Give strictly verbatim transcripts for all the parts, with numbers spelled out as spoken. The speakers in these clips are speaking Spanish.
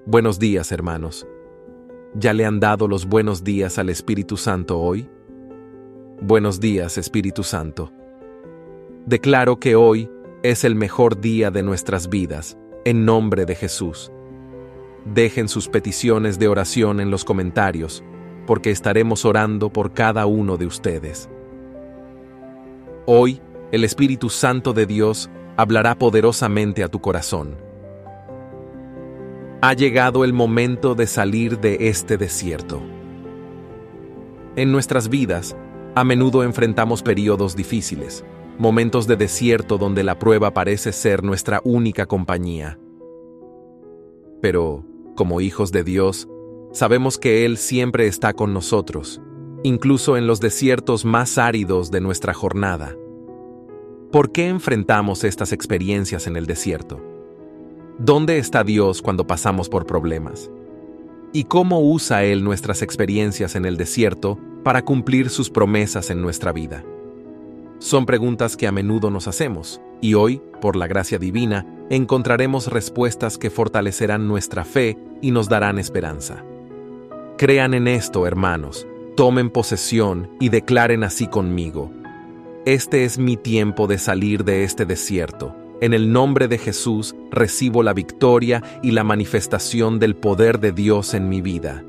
Buenos días, hermanos. ¿Ya le han dado los buenos días al Espíritu Santo hoy? Buenos días, Espíritu Santo. Declaro que hoy es el mejor día de nuestras vidas, en nombre de Jesús. Dejen sus peticiones de oración en los comentarios, porque estaremos orando por cada uno de ustedes. Hoy, el Espíritu Santo de Dios hablará poderosamente a tu corazón. Ha llegado el momento de salir de este desierto. En nuestras vidas, a menudo enfrentamos periodos difíciles, momentos de desierto donde la prueba parece ser nuestra única compañía. Pero, como hijos de Dios, sabemos que Él siempre está con nosotros, incluso en los desiertos más áridos de nuestra jornada. ¿Por qué enfrentamos estas experiencias en el desierto? ¿Dónde está Dios cuando pasamos por problemas? ¿Y cómo usa Él nuestras experiencias en el desierto para cumplir sus promesas en nuestra vida? Son preguntas que a menudo nos hacemos, y hoy, por la gracia divina, encontraremos respuestas que fortalecerán nuestra fe y nos darán esperanza. Crean en esto, hermanos, tomen posesión y declaren así conmigo: este es mi tiempo de salir de este desierto. En el nombre de Jesús recibo la victoria y la manifestación del poder de Dios en mi vida.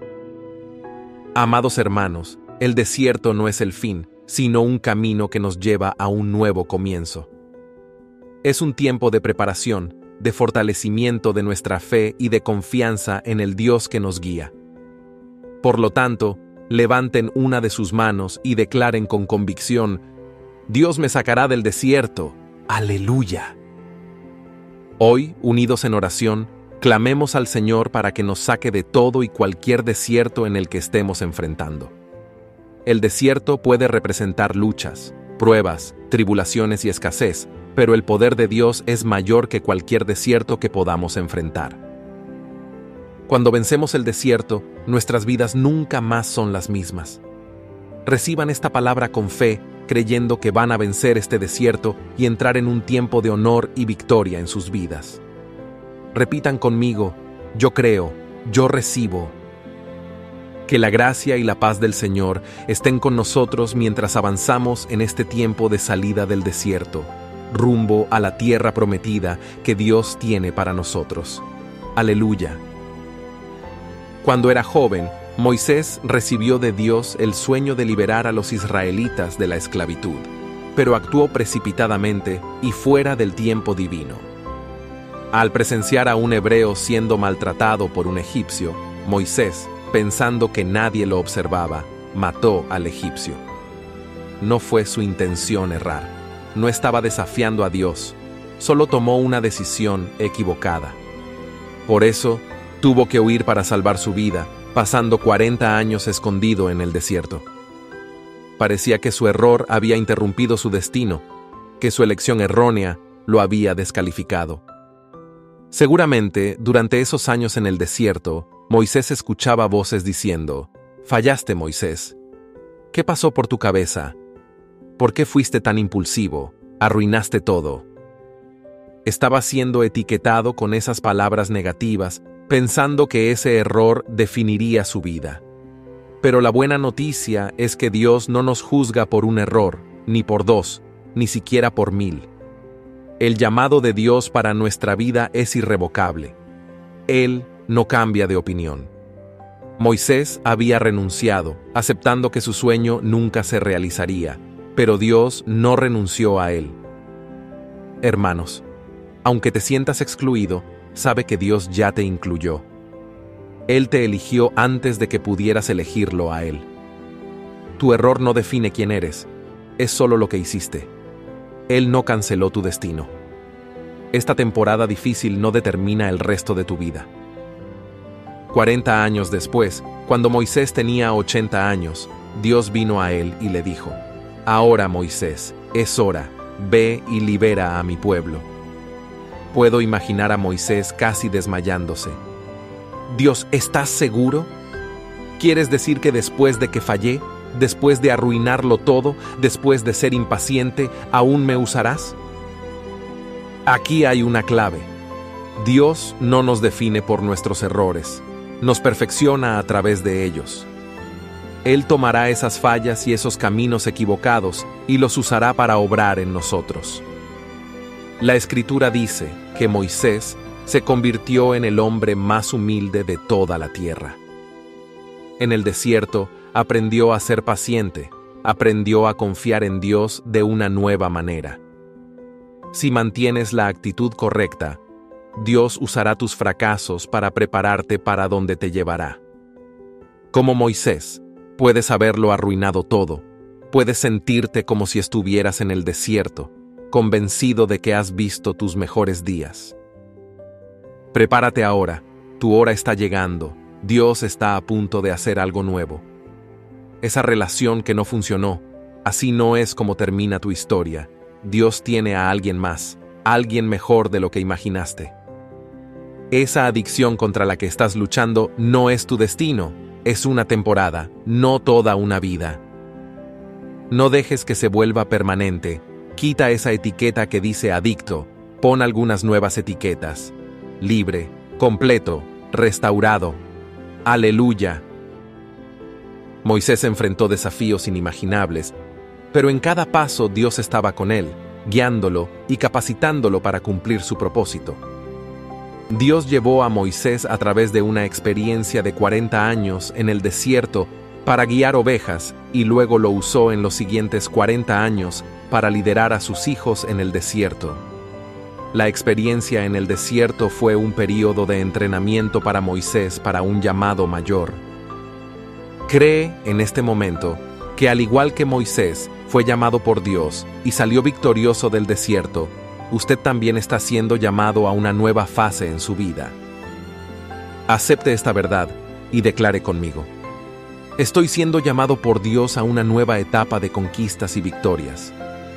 Amados hermanos, el desierto no es el fin, sino un camino que nos lleva a un nuevo comienzo. Es un tiempo de preparación, de fortalecimiento de nuestra fe y de confianza en el Dios que nos guía. Por lo tanto, levanten una de sus manos y declaren con convicción: Dios me sacará del desierto. ¡Aleluya! Hoy, unidos en oración, clamemos al Señor para que nos saque de todo y cualquier desierto en el que estemos enfrentando. El desierto puede representar luchas, pruebas, tribulaciones y escasez, pero el poder de Dios es mayor que cualquier desierto que podamos enfrentar. Cuando vencemos el desierto, nuestras vidas nunca más son las mismas. Reciban esta palabra con fe, creyendo que van a vencer este desierto y entrar en un tiempo de honor y victoria en sus vidas. Repitan conmigo: yo creo, yo recibo. Que la gracia y la paz del Señor estén con nosotros mientras avanzamos en este tiempo de salida del desierto, rumbo a la tierra prometida que Dios tiene para nosotros. Aleluya. Cuando era joven, Moisés recibió de Dios el sueño de liberar a los israelitas de la esclavitud, pero actuó precipitadamente y fuera del tiempo divino. Al presenciar a un hebreo siendo maltratado por un egipcio, Moisés, pensando que nadie lo observaba, mató al egipcio. No fue su intención errar, no estaba desafiando a Dios, solo tomó una decisión equivocada. Por eso, tuvo que huir para salvar su vida, pasando cuarenta años escondido en el desierto. Parecía que su error había interrumpido su destino, que su elección errónea lo había descalificado. Seguramente, durante esos años en el desierto, Moisés escuchaba voces diciendo: «Fallaste, Moisés. ¿Qué pasó por tu cabeza? ¿Por qué fuiste tan impulsivo? Arruinaste todo». Estaba siendo etiquetado con esas palabras negativas, pensando que ese error definiría su vida. Pero la buena noticia es que Dios no nos juzga por un error, ni por dos, ni siquiera por mil. El llamado de Dios para nuestra vida es irrevocable. Él no cambia de opinión. Moisés había renunciado, aceptando que su sueño nunca se realizaría, pero Dios no renunció a él. Hermanos, aunque te sientas excluido, sabe que Dios ya te incluyó. Él te eligió antes de que pudieras elegirlo a Él. Tu error no define quién eres, es solo lo que hiciste. Él no canceló tu destino. Esta temporada difícil no determina el resto de tu vida. Cuarenta años después, cuando Moisés tenía ochenta años, Dios vino a él y le dijo: «Ahora, Moisés, es hora, ve y libera a mi pueblo». Puedo imaginar a Moisés casi desmayándose. «Dios, ¿estás seguro? ¿Quieres decir que después de que fallé, después de arruinarlo todo, después de ser impaciente, aún me usarás?» Aquí hay una clave. Dios no nos define por nuestros errores, nos perfecciona a través de ellos. Él tomará esas fallas y esos caminos equivocados y los usará para obrar en nosotros. La Escritura dice que Moisés se convirtió en el hombre más humilde de toda la tierra. En el desierto aprendió a ser paciente, aprendió a confiar en Dios de una nueva manera. Si mantienes la actitud correcta, Dios usará tus fracasos para prepararte para donde te llevará. Como Moisés, puedes haberlo arruinado todo, puedes sentirte como si estuvieras en el desierto, convencido de que has visto tus mejores días. Prepárate ahora, tu hora está llegando, Dios está a punto de hacer algo nuevo. Esa relación que no funcionó, así no es como termina tu historia. Dios tiene a alguien más, alguien mejor de lo que imaginaste. Esa adicción contra la que estás luchando no es tu destino, es una temporada, no toda una vida. No dejes que se vuelva permanente, quita esa etiqueta que dice adicto, pon algunas nuevas etiquetas. Libre, completo, restaurado. ¡Aleluya! Moisés enfrentó desafíos inimaginables, pero en cada paso Dios estaba con él, guiándolo y capacitándolo para cumplir su propósito. Dios llevó a Moisés a través de una experiencia de cuarenta años en el desierto para guiar ovejas y luego lo usó en los siguientes cuarenta años para liderar a sus hijos en el desierto. La experiencia en el desierto fue un período de entrenamiento para Moisés para un llamado mayor. Cree en este momento que al igual que Moisés fue llamado por Dios y salió victorioso del desierto, usted también está siendo llamado a una nueva fase en su vida. Acepte esta verdad y declare conmigo: estoy siendo llamado por Dios a una nueva etapa de conquistas y victorias.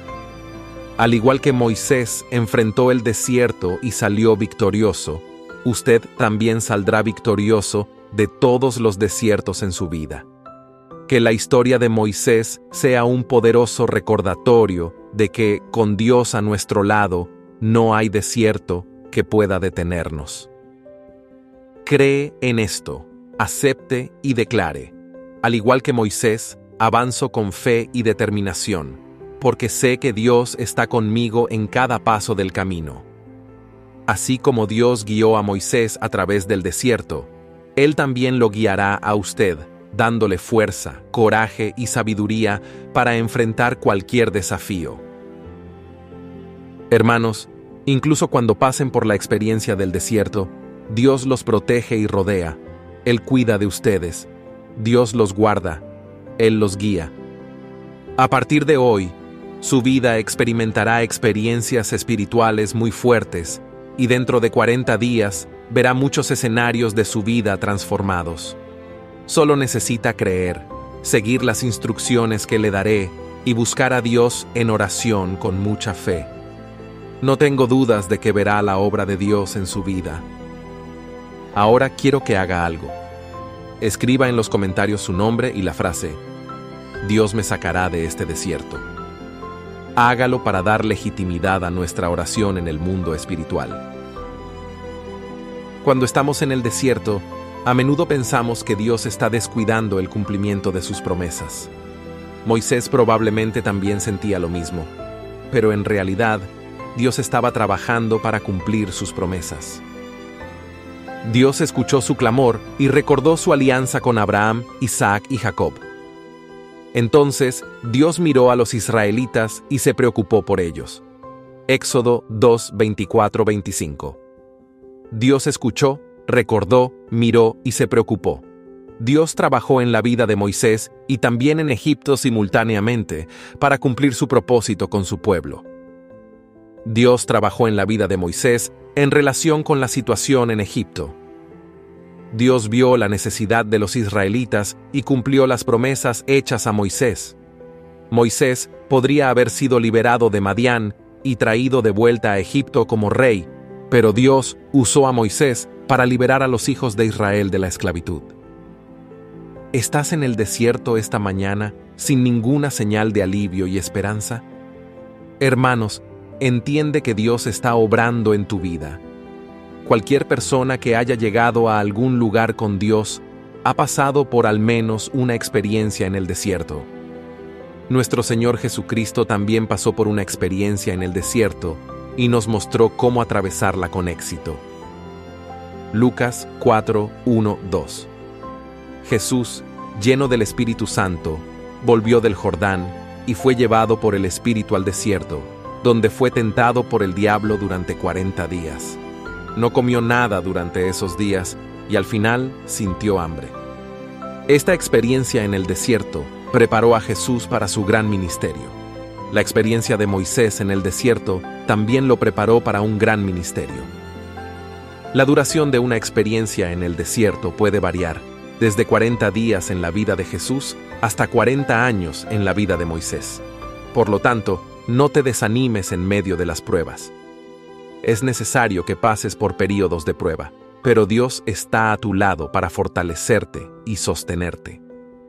Al igual que Moisés enfrentó el desierto y salió victorioso, usted también saldrá victorioso de todos los desiertos en su vida. Que la historia de Moisés sea un poderoso recordatorio de que, con Dios a nuestro lado, no hay desierto que pueda detenernos. Cree en esto, acepte y declare: al igual que Moisés, avanzo con fe y determinación, porque sé que Dios está conmigo en cada paso del camino. Así como Dios guió a Moisés a través del desierto, Él también lo guiará a usted, dándole fuerza, coraje y sabiduría para enfrentar cualquier desafío. Hermanos, incluso cuando pasen por la experiencia del desierto, Dios los protege y rodea. Él cuida de ustedes. Dios los guarda. Él los guía. A partir de hoy, su vida experimentará experiencias espirituales muy fuertes y dentro de cuarenta días verá muchos escenarios de su vida transformados. Solo necesita creer, seguir las instrucciones que le daré y buscar a Dios en oración con mucha fe. No tengo dudas de que verá la obra de Dios en su vida. Ahora quiero que haga algo. Escriba en los comentarios su nombre y la frase: Dios me sacará de este desierto. Hágalo para dar legitimidad a nuestra oración en el mundo espiritual. Cuando estamos en el desierto, a menudo pensamos que Dios está descuidando el cumplimiento de sus promesas. Moisés probablemente también sentía lo mismo, pero en realidad, Dios estaba trabajando para cumplir sus promesas. Dios escuchó su clamor y recordó su alianza con Abraham, Isaac y Jacob. Entonces, Dios miró a los israelitas y se preocupó por ellos. Éxodo dos, veinticuatro, veinticinco. Dios escuchó, recordó, miró y se preocupó. Dios trabajó en la vida de Moisés y también en Egipto simultáneamente para cumplir su propósito con su pueblo. Dios trabajó en la vida de Moisés en relación con la situación en Egipto. Dios vio la necesidad de los israelitas y cumplió las promesas hechas a Moisés. Moisés podría haber sido liberado de Madián y traído de vuelta a Egipto como rey, pero Dios usó a Moisés para liberar a los hijos de Israel de la esclavitud. ¿Estás en el desierto esta mañana sin ninguna señal de alivio y esperanza? Hermanos, entiende que Dios está obrando en tu vida. Cualquier persona que haya llegado a algún lugar con Dios ha pasado por al menos una experiencia en el desierto. Nuestro Señor Jesucristo también pasó por una experiencia en el desierto y nos mostró cómo atravesarla con éxito. Lucas cuatro, uno, dos. Jesús, lleno del Espíritu Santo, volvió del Jordán y fue llevado por el Espíritu al desierto, donde fue tentado por el diablo durante cuarenta días. No comió nada durante esos días y al final sintió hambre. Esta experiencia en el desierto preparó a Jesús para su gran ministerio. La experiencia de Moisés en el desierto también lo preparó para un gran ministerio. La duración de una experiencia en el desierto puede variar, desde cuarenta días en la vida de Jesús hasta cuarenta años en la vida de Moisés. Por lo tanto, no te desanimes en medio de las pruebas. Es necesario que pases por períodos de prueba, pero Dios está a tu lado para fortalecerte y sostenerte.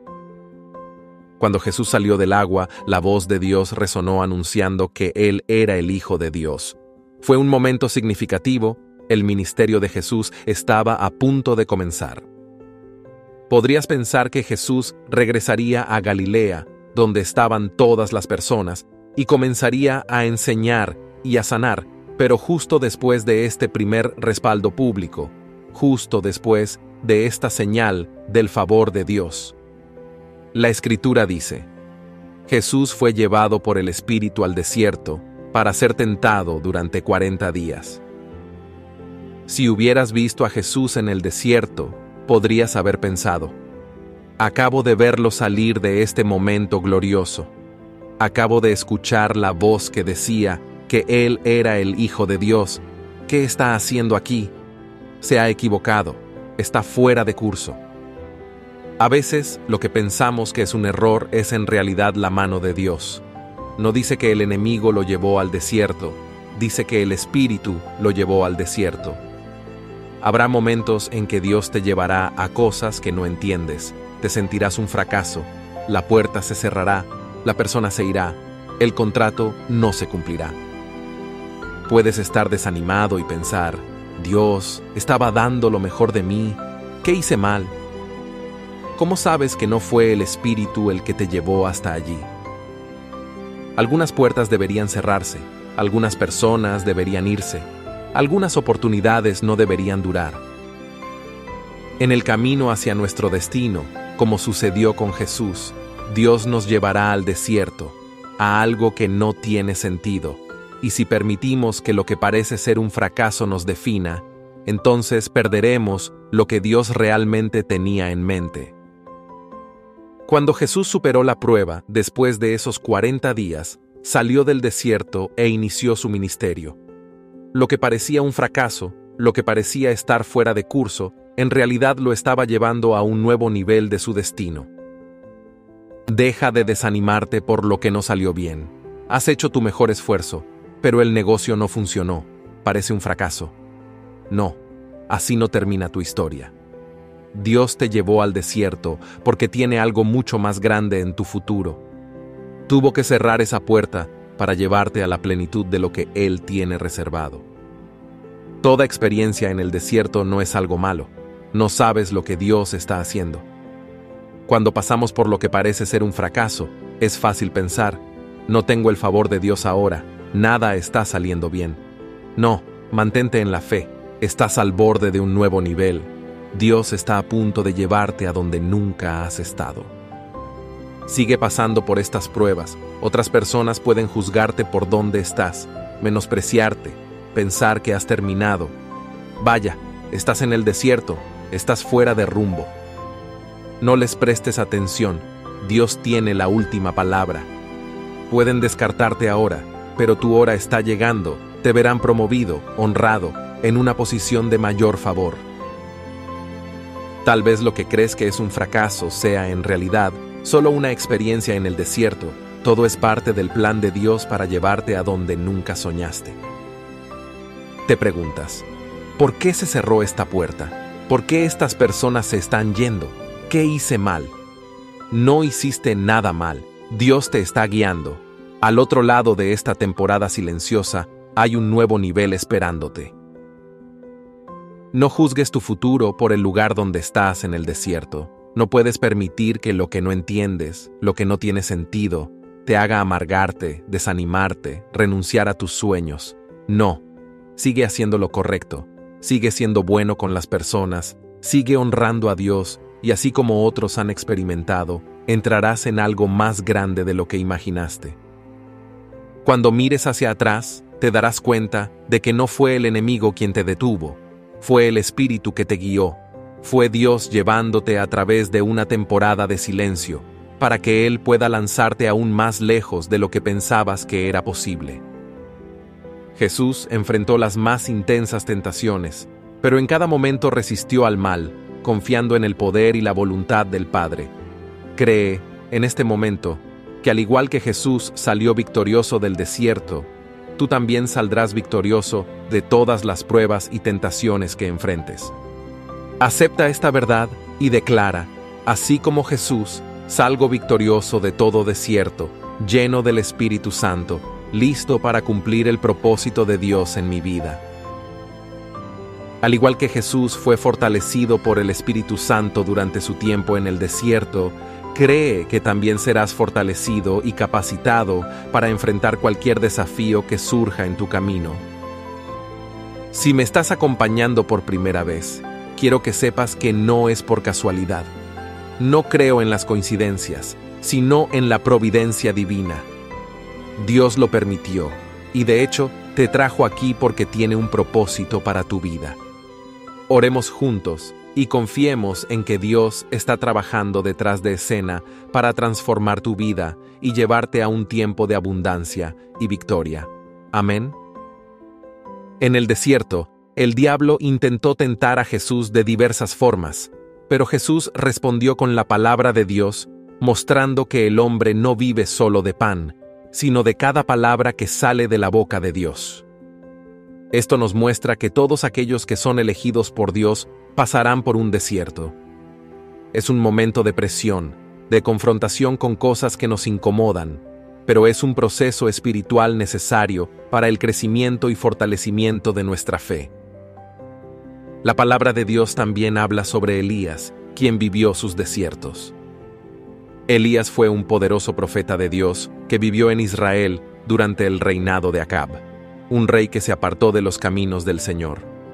Cuando Jesús salió del agua, la voz de Dios resonó anunciando que Él era el Hijo de Dios. Fue un momento significativo. El ministerio de Jesús estaba a punto de comenzar. Podrías pensar que Jesús regresaría a Galilea, donde estaban todas las personas, y comenzaría a enseñar y a sanar, pero justo después de este primer respaldo público, justo después de esta señal del favor de Dios. La Escritura dice: Jesús fue llevado por el Espíritu al desierto para ser tentado durante cuarenta días. Si hubieras visto a Jesús en el desierto, podrías haber pensado: acabo de verlo salir de este momento glorioso. Acabo de escuchar la voz que decía que Él era el Hijo de Dios. ¿Qué está haciendo aquí? Se ha equivocado. Está fuera de curso. A veces, lo que pensamos que es un error es en realidad la mano de Dios. No dice que el enemigo lo llevó al desierto, dice que el Espíritu lo llevó al desierto. Habrá momentos en que Dios te llevará a cosas que no entiendes. Te sentirás un fracaso, la puerta se cerrará, la persona se irá, el contrato no se cumplirá. Puedes estar desanimado y pensar: Dios estaba dando lo mejor de mí, ¿qué hice mal? ¿Cómo sabes que no fue el Espíritu el que te llevó hasta allí? Algunas puertas deberían cerrarse, algunas personas deberían irse, algunas oportunidades no deberían durar. En el camino hacia nuestro destino, como sucedió con Jesús, Dios nos llevará al desierto, a algo que no tiene sentido, y si permitimos que lo que parece ser un fracaso nos defina, entonces perderemos lo que Dios realmente tenía en mente. Cuando Jesús superó la prueba, después de esos cuarenta días, salió del desierto e inició su ministerio. Lo que parecía un fracaso, lo que parecía estar fuera de curso, en realidad lo estaba llevando a un nuevo nivel de su destino. Deja de desanimarte por lo que no salió bien. Has hecho tu mejor esfuerzo, pero el negocio no funcionó. Parece un fracaso. No, así no termina tu historia. Dios te llevó al desierto porque tiene algo mucho más grande en tu futuro. Tuvo que cerrar esa puerta para llevarte a la plenitud de lo que Él tiene reservado. Toda experiencia en el desierto no es algo malo. No sabes lo que Dios está haciendo. Cuando pasamos por lo que parece ser un fracaso, es fácil pensar: no tengo el favor de Dios ahora, nada está saliendo bien. No, mantente en la fe, estás al borde de un nuevo nivel. Dios está a punto de llevarte a donde nunca has estado. Sigue pasando por estas pruebas. Otras personas pueden juzgarte por dónde estás, menospreciarte, pensar que has terminado. Vaya, estás en el desierto, estás fuera de rumbo. No les prestes atención, Dios tiene la última palabra. Pueden descartarte ahora, pero tu hora está llegando, te verán promovido, honrado, en una posición de mayor favor. Tal vez lo que crees que es un fracaso sea en realidad solo una experiencia en el desierto. Todo es parte del plan de Dios para llevarte a donde nunca soñaste. Te preguntas: ¿por qué se cerró esta puerta? ¿Por qué estas personas se están yendo? ¿Qué hice mal? No hiciste nada mal. Dios te está guiando. Al otro lado de esta temporada silenciosa hay un nuevo nivel esperándote. No juzgues tu futuro por el lugar donde estás en el desierto. No puedes permitir que lo que no entiendes, lo que no tiene sentido, te haga amargarte, desanimarte, renunciar a tus sueños. No, sigue haciendo lo correcto, sigue siendo bueno con las personas, sigue honrando a Dios y así como otros han experimentado, entrarás en algo más grande de lo que imaginaste. Cuando mires hacia atrás, te darás cuenta de que no fue el enemigo quien te detuvo, fue el Espíritu que te guió, fue Dios llevándote a través de una temporada de silencio, para que Él pueda lanzarte aún más lejos de lo que pensabas que era posible. Jesús enfrentó las más intensas tentaciones, pero en cada momento resistió al mal, confiando en el poder y la voluntad del Padre. Cree, en este momento, que al igual que Jesús salió victorioso del desierto, tú también saldrás victorioso de todas las pruebas y tentaciones que enfrentes. Acepta esta verdad y declara, así como Jesús, salgo victorioso de todo desierto, lleno del Espíritu Santo, listo para cumplir el propósito de Dios en mi vida. Al igual que Jesús fue fortalecido por el Espíritu Santo durante su tiempo en el desierto, cree que también serás fortalecido y capacitado para enfrentar cualquier desafío que surja en tu camino. Si me estás acompañando por primera vez, quiero que sepas que no es por casualidad. No creo en las coincidencias, sino en la providencia divina. Dios lo permitió, y de hecho te trajo aquí porque tiene un propósito para tu vida. Oremos juntos y confiemos en que Dios está trabajando detrás de escena para transformar tu vida y llevarte a un tiempo de abundancia y victoria. Amén. En el desierto, el diablo intentó tentar a Jesús de diversas formas, pero Jesús respondió con la palabra de Dios, mostrando que el hombre no vive solo de pan, sino de cada palabra que sale de la boca de Dios. Esto nos muestra que todos aquellos que son elegidos por Dios pasarán por un desierto. Es un momento de presión, de confrontación con cosas que nos incomodan, pero es un proceso espiritual necesario para el crecimiento y fortalecimiento de nuestra fe. La palabra de Dios también habla sobre Elías, quien vivió sus desiertos. Elías fue un poderoso profeta de Dios que vivió en Israel durante el reinado de Acab, un rey que se apartó de los caminos del Señor.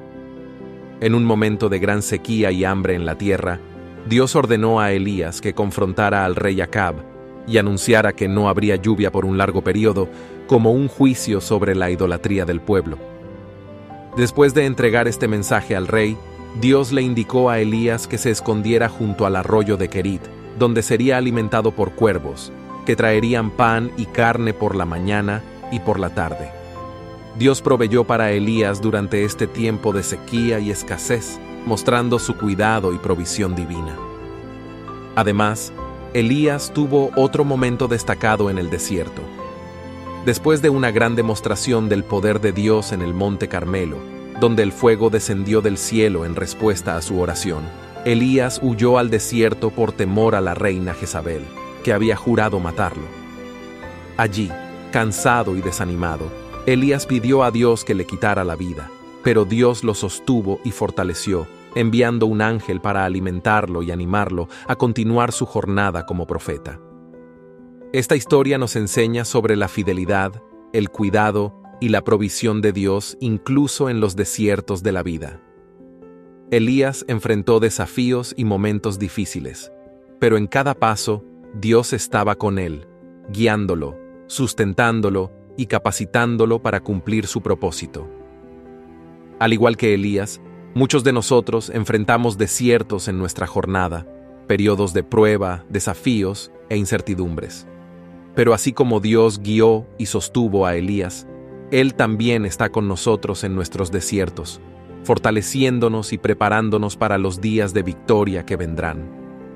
En un momento de gran sequía y hambre en la tierra, Dios ordenó a Elías que confrontara al rey Acab y anunciara que no habría lluvia por un largo periodo como un juicio sobre la idolatría del pueblo. Después de entregar este mensaje al rey, Dios le indicó a Elías que se escondiera junto al arroyo de Querit, donde sería alimentado por cuervos, que traerían pan y carne por la mañana y por la tarde. Dios proveyó para Elías durante este tiempo de sequía y escasez, mostrando su cuidado y provisión divina. Además, Elías tuvo otro momento destacado en el desierto. Después de una gran demostración del poder de Dios en el Monte Carmelo, donde el fuego descendió del cielo en respuesta a su oración, Elías huyó al desierto por temor a la reina Jezabel, que había jurado matarlo. Allí, cansado y desanimado, Elías pidió a Dios que le quitara la vida, pero Dios lo sostuvo y fortaleció, enviando un ángel para alimentarlo y animarlo a continuar su jornada como profeta. Esta historia nos enseña sobre la fidelidad, el cuidado y la provisión de Dios incluso en los desiertos de la vida. Elías enfrentó desafíos y momentos difíciles, pero en cada paso Dios estaba con él, guiándolo, sustentándolo y capacitándolo para cumplir su propósito. Al igual que Elías, muchos de nosotros enfrentamos desiertos en nuestra jornada, periodos de prueba, desafíos e incertidumbres. Pero así como Dios guió y sostuvo a Elías, Él también está con nosotros en nuestros desiertos, fortaleciéndonos y preparándonos para los días de victoria que vendrán.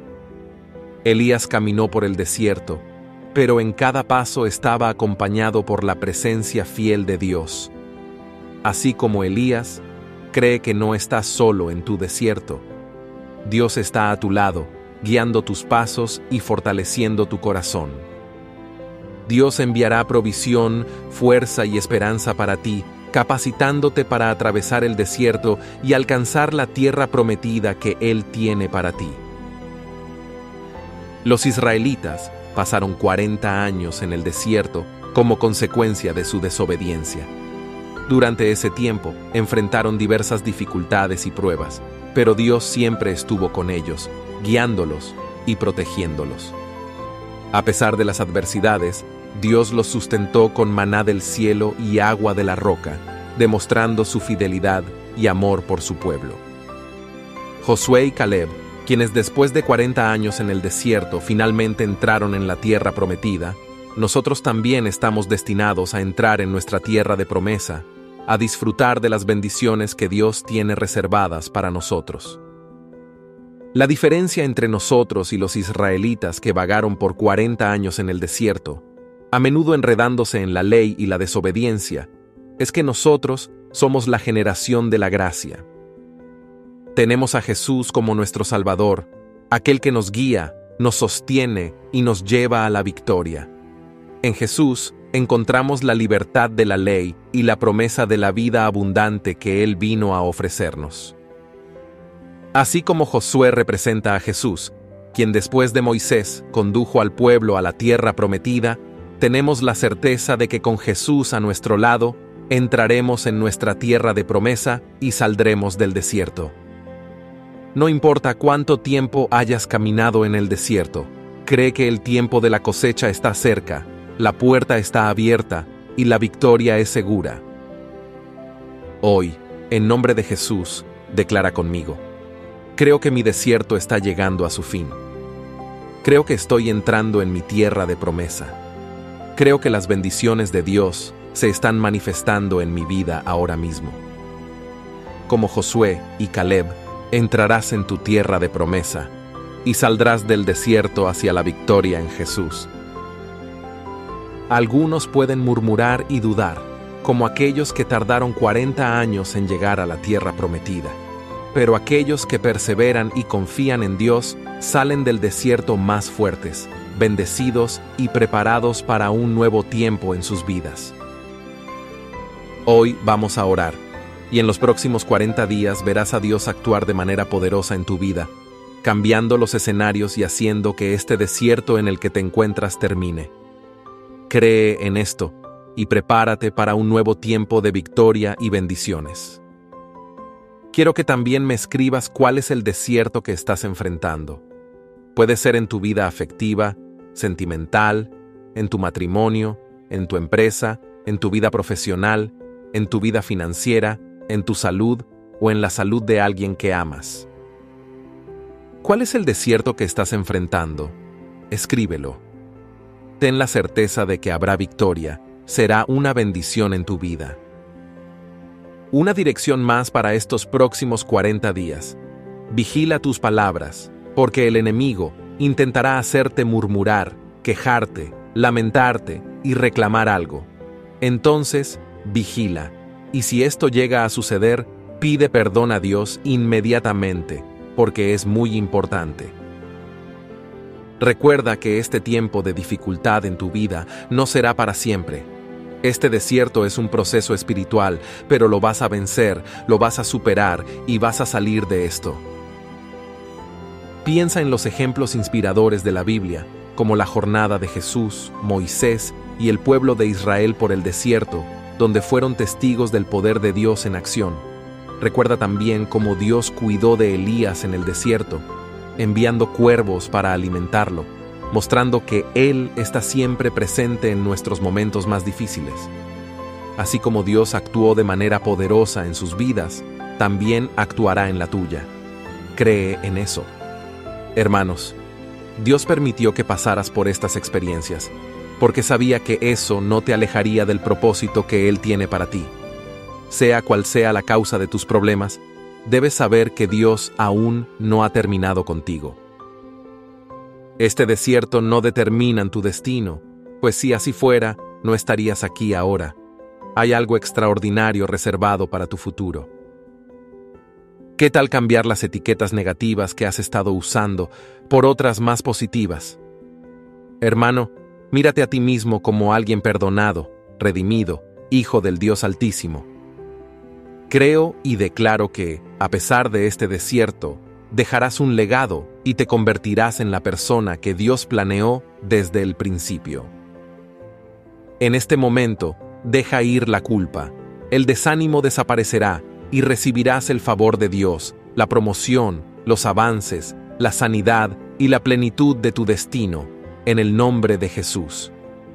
Elías caminó por el desierto, pero en cada paso estaba acompañado por la presencia fiel de Dios. Así como Elías, cree que no estás solo en tu desierto. Dios está a tu lado, guiando tus pasos y fortaleciendo tu corazón. Dios enviará provisión, fuerza y esperanza para ti capacitándote para atravesar el desierto y alcanzar la tierra prometida que Él tiene para ti. Los israelitas pasaron cuarenta años en el desierto como consecuencia de su desobediencia. Durante ese tiempo enfrentaron diversas dificultades y pruebas, pero Dios siempre estuvo con ellos, guiándolos y protegiéndolos. A pesar de las adversidades, Dios los sustentó con maná del cielo y agua de la roca, demostrando su fidelidad y amor por su pueblo. Josué y Caleb, quienes después de cuarenta años en el desierto finalmente entraron en la tierra prometida, nosotros también estamos destinados a entrar en nuestra tierra de promesa, a disfrutar de las bendiciones que Dios tiene reservadas para nosotros. La diferencia entre nosotros y los israelitas que vagaron por cuarenta años en el desierto, a menudo enredándose en la ley y la desobediencia, es que nosotros somos la generación de la gracia. Tenemos a Jesús como nuestro Salvador, aquel que nos guía, nos sostiene y nos lleva a la victoria. En Jesús encontramos la libertad de la ley y la promesa de la vida abundante que Él vino a ofrecernos. Así como Josué representa a Jesús, quien después de Moisés condujo al pueblo a la tierra prometida, tenemos la certeza de que con Jesús a nuestro lado, entraremos en nuestra tierra de promesa y saldremos del desierto. No importa cuánto tiempo hayas caminado en el desierto, cree que el tiempo de la cosecha está cerca, la puerta está abierta y la victoria es segura. Hoy, en nombre de Jesús, declara conmigo: creo que mi desierto está llegando a su fin. Creo que estoy entrando en mi tierra de promesa. Creo que las bendiciones de Dios se están manifestando en mi vida ahora mismo. Como Josué y Caleb, entrarás en tu tierra de promesa y saldrás del desierto hacia la victoria en Jesús. Algunos pueden murmurar y dudar, como aquellos que tardaron cuarenta años en llegar a la tierra prometida. Pero aquellos que perseveran y confían en Dios salen del desierto más fuertes, bendecidos y preparados para un nuevo tiempo en sus vidas. Hoy vamos a orar, y en los próximos cuarenta días verás a Dios actuar de manera poderosa en tu vida, cambiando los escenarios y haciendo que este desierto en el que te encuentras termine. Cree en esto y prepárate para un nuevo tiempo de victoria y bendiciones. Quiero que también me escribas cuál es el desierto que estás enfrentando. Puede ser en tu vida afectiva, sentimental, en tu matrimonio, en tu empresa, en tu vida profesional, en tu vida financiera, en tu salud o en la salud de alguien que amas. ¿Cuál es el desierto que estás enfrentando? Escríbelo. Ten la certeza de que habrá victoria, será una bendición en tu vida. Una dirección más para estos próximos cuarenta días. Vigila tus palabras, porque el enemigo intentará hacerte murmurar, quejarte, lamentarte y reclamar algo. Entonces, vigila, y si esto llega a suceder, pide perdón a Dios inmediatamente, porque es muy importante. Recuerda que este tiempo de dificultad en tu vida no será para siempre. Este desierto es un proceso espiritual, pero lo vas a vencer, lo vas a superar y vas a salir de esto. Piensa en los ejemplos inspiradores de la Biblia, como la jornada de Jesús, Moisés y el pueblo de Israel por el desierto, donde fueron testigos del poder de Dios en acción. Recuerda también cómo Dios cuidó de Elías en el desierto, enviando cuervos para alimentarlo, mostrando que Él está siempre presente en nuestros momentos más difíciles. Así como Dios actuó de manera poderosa en sus vidas, también actuará en la tuya. Cree en eso. Hermanos, Dios permitió que pasaras por estas experiencias, porque sabía que eso no te alejaría del propósito que Él tiene para ti. Sea cual sea la causa de tus problemas, debes saber que Dios aún no ha terminado contigo. Este desierto no determina tu destino, pues si así fuera, no estarías aquí ahora. Hay algo extraordinario reservado para tu futuro. ¿Qué tal cambiar las etiquetas negativas que has estado usando por otras más positivas? Hermano, mírate a ti mismo como alguien perdonado, redimido, hijo del Dios Altísimo, Creo y declaro que, a pesar de este desierto, dejarás un legado y te convertirás en la persona que Dios planeó desde el principio. En este momento, deja ir la culpa, el desánimo desaparecerá y recibirás el favor de Dios, la promoción, los avances, la sanidad y la plenitud de tu destino, en el nombre de Jesús.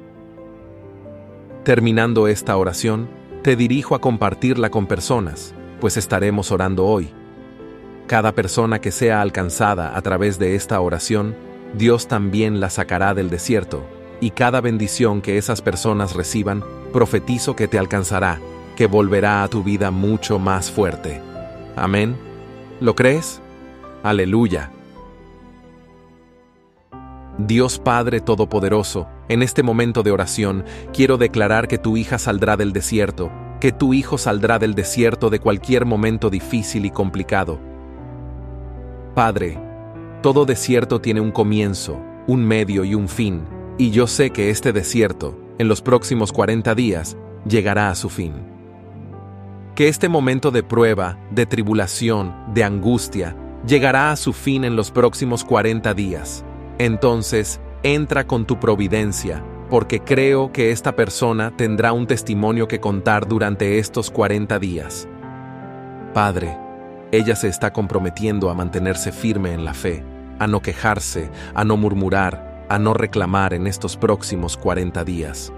Terminando esta oración, te dirijo a compartirla con personas, pues estaremos orando hoy. Cada persona que sea alcanzada a través de esta oración, Dios también la sacará del desierto, y cada bendición que esas personas reciban, profetizo que te alcanzará, que volverá a tu vida mucho más fuerte. Amén. ¿Lo crees? Aleluya. Dios Padre Todopoderoso, en este momento de oración, quiero declarar que tu hija saldrá del desierto, que tu hijo saldrá del desierto de cualquier momento difícil y complicado. Padre, todo desierto tiene un comienzo, un medio y un fin, y yo sé que este desierto, en los próximos cuarenta días, llegará a su fin. Que este momento de prueba, de tribulación, de angustia, llegará a su fin en los próximos cuarenta días. Entonces, entra con tu providencia, porque creo que esta persona tendrá un testimonio que contar durante estos cuarenta días. Padre, ella se está comprometiendo a mantenerse firme en la fe, a no quejarse, a no murmurar, a no reclamar en estos próximos cuarenta días.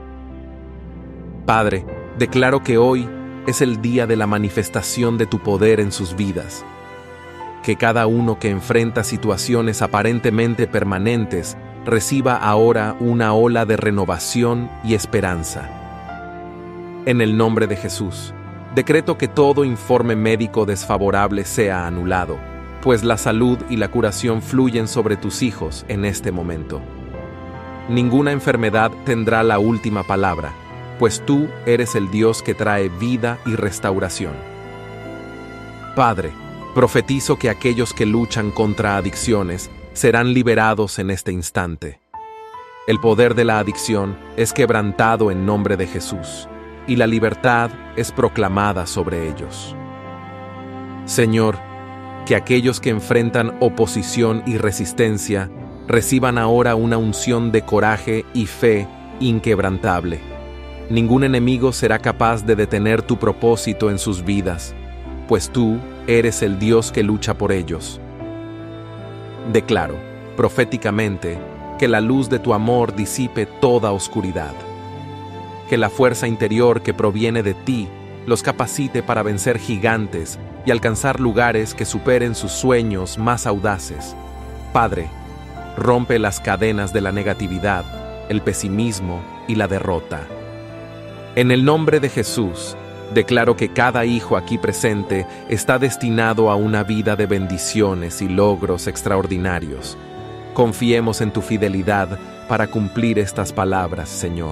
Padre, declaro que hoy es el día de la manifestación de tu poder en sus vidas. Que cada uno que enfrenta situaciones aparentemente permanentes reciba ahora una ola de renovación y esperanza. En el nombre de Jesús, decreto que todo informe médico desfavorable sea anulado, pues la salud y la curación fluyen sobre tus hijos en este momento. Ninguna enfermedad tendrá la última palabra, pues tú eres el Dios que trae vida y restauración. Padre, profetizo que aquellos que luchan contra adicciones serán liberados en este instante. El poder de la adicción es quebrantado en nombre de Jesús, y la libertad es proclamada sobre ellos. Señor, que aquellos que enfrentan oposición y resistencia reciban ahora una unción de coraje y fe inquebrantable. Ningún enemigo será capaz de detener tu propósito en sus vidas, pues tú eres el Dios que lucha por ellos. Declaro, proféticamente, que la luz de tu amor disipe toda oscuridad. Que la fuerza interior que proviene de ti los capacite para vencer gigantes y alcanzar lugares que superen sus sueños más audaces. Padre, rompe las cadenas de la negatividad, el pesimismo y la derrota. En el nombre de Jesús, declaro que cada hijo aquí presente está destinado a una vida de bendiciones y logros extraordinarios. Confiemos en tu fidelidad para cumplir estas palabras, Señor.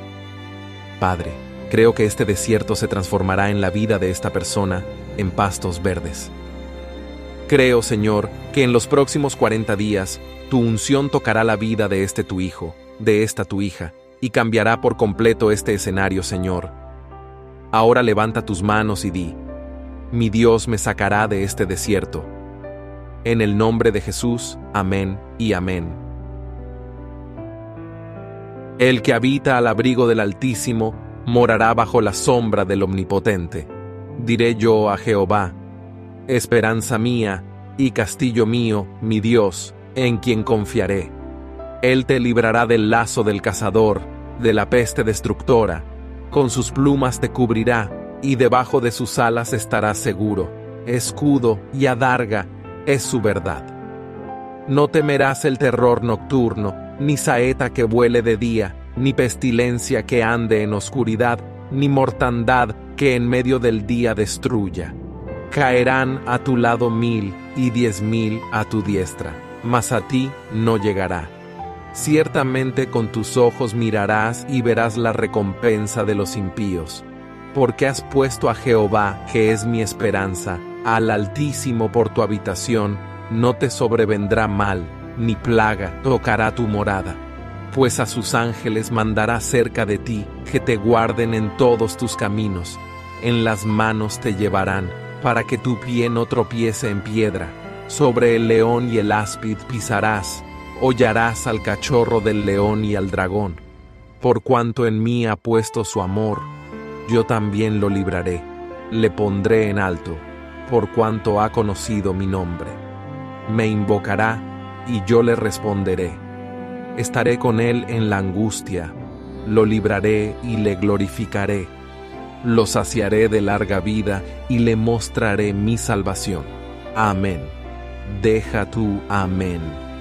Padre, creo que este desierto se transformará en la vida de esta persona en pastos verdes. Creo, Señor, que en los próximos cuarenta días tu unción tocará la vida de este tu hijo, de esta tu hija, y cambiará por completo este escenario, Señor. Ahora levanta tus manos y di: mi Dios me sacará de este desierto. En el nombre de Jesús, amén y amén. El que habita al abrigo del Altísimo morará bajo la sombra del Omnipotente. Diré yo a Jehová: esperanza mía y castillo mío, mi Dios, en quien confiaré. Él te librará del lazo del cazador, de la peste destructora. Con sus plumas te cubrirá, y debajo de sus alas estarás seguro. Escudo y adarga es su verdad. No temerás el terror nocturno, ni saeta que vuele de día, ni pestilencia que ande en oscuridad, ni mortandad que en medio del día destruya. Caerán a tu lado mil y diez mil a tu diestra, mas a ti no llegará. Ciertamente con tus ojos mirarás y verás la recompensa de los impíos, porque has puesto a Jehová, que es mi esperanza, al Altísimo por tu habitación. No te sobrevendrá mal, ni plaga tocará tu morada, pues a sus ángeles mandará cerca de ti, que te guarden en todos tus caminos. en las manos te llevarán, para que tu pie no tropiece en piedra. Sobre el león y el áspid pisarás, hollarás al cachorro del león y al dragón. Por cuanto en mí ha puesto su amor, yo también lo libraré, le pondré en alto, por cuanto ha conocido mi nombre. Me invocará, y yo le responderé. Estaré con él en la angustia, lo libraré y le glorificaré. Lo saciaré de larga vida y le mostraré mi salvación. Amén. Deja tu amén.